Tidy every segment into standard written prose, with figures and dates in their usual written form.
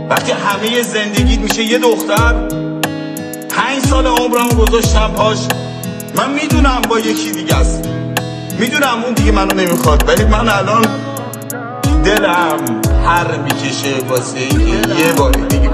وقتی همه زندگیت میشه یه دختر، 5 سال عمرم گذاشتم پاش. من میدونم با یکی دیگه است، میدونم اون دیگه منو نمیخواد، ولی من الان دلم پر میکشه واسه اینکه یه بار دیگه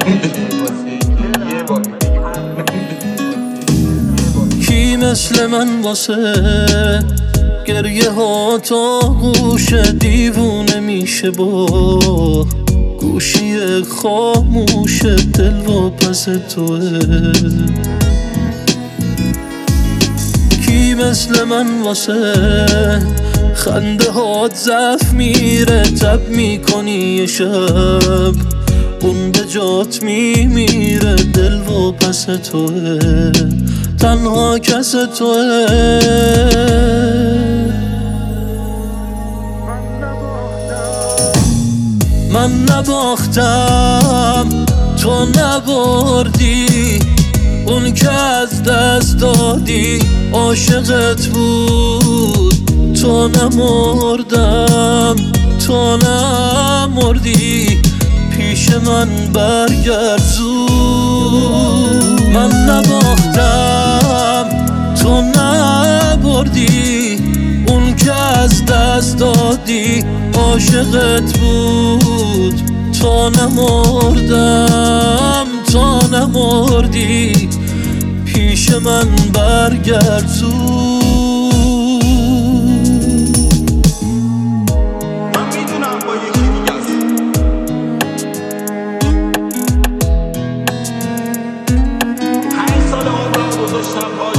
کی مثل من واسه گریه ها تا گوش دیوونه میشه با گوشی خاموش دل و پس توه؟ کی مثل من واسه خنده هات زف میره تب میکنی یه شب اون به جات میمیره دل و پس توه، تنها کس توه. من نباختم تو نبردی، اون که از دست دادی عاشقت بود. تو نمردم تو نمردی، پیش من برگرد زود. من نباختم تو نبردی، اون که از دست دادی عاشقت بود. تو نمردم تو نمردی، پیش من برگرد زود. من میدونم با یکی دیگه است، 5 سال عمرم گذاشتم پاش.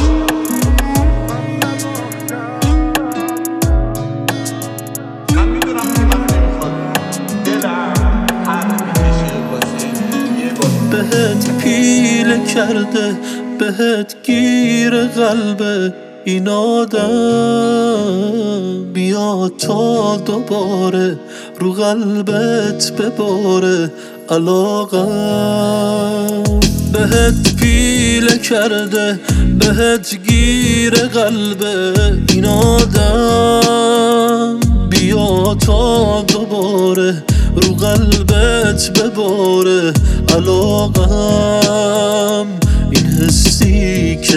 من میدونم که منو نمیخواد، دلم پر میکشه واسه یه بار. بهت پیله کرده بهت گیر قلبه این آدم، بیا تا دوباره رو قلبت بباره علاقم. بهت پیله کرده بهت گیر قلبه این آدم، بیا تا دوباره رو قلبت بباره علاقم. این حسی که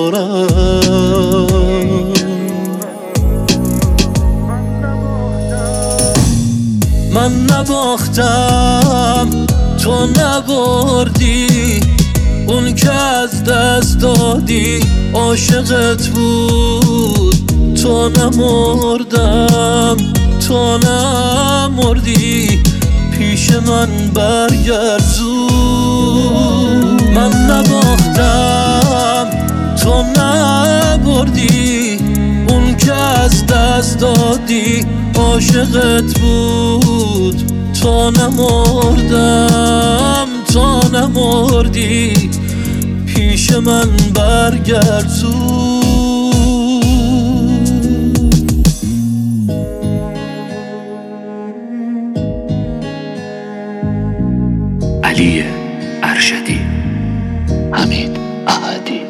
دارم من نباختم تو نبردی، اون که از دست دادی عاشقت بود. تو نمردم تو نمردی، پیش من برگرد زود. من نباختم تو نبردی، اون که از دست دادی عاشقت بود. تو نمردم تو نمردی، پیش من برگرد زود. علی ارشدی، حمید احدی.